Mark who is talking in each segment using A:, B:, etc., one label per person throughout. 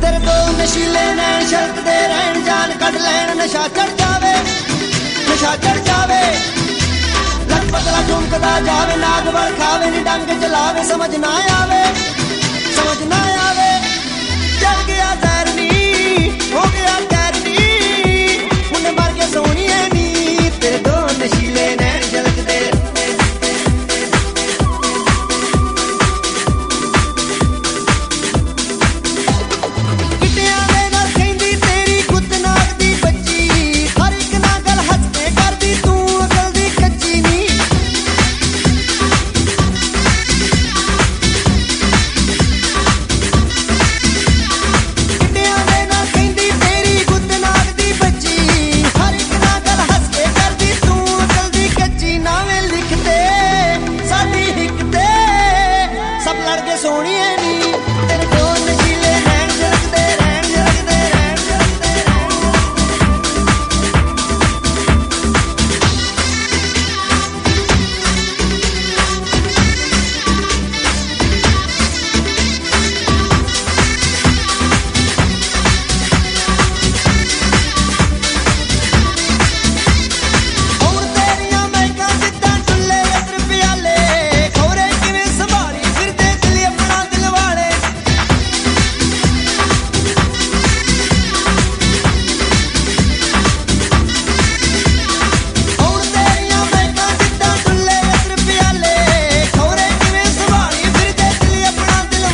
A: तेरे दो नशीले नैन छलकदे रहन जान कट लैन नशा चढ़ जावे लख पतला ठुमकदा जावे नाग वल खावे नी डंग चलावे समझ ना आवे चल गया जहर नी हो गया कैर नी उन्हें मर के सोनी है नी तेरे दो नशीले नैन छलकदे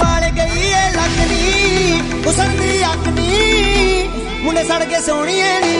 A: सड़ के सोनी है नी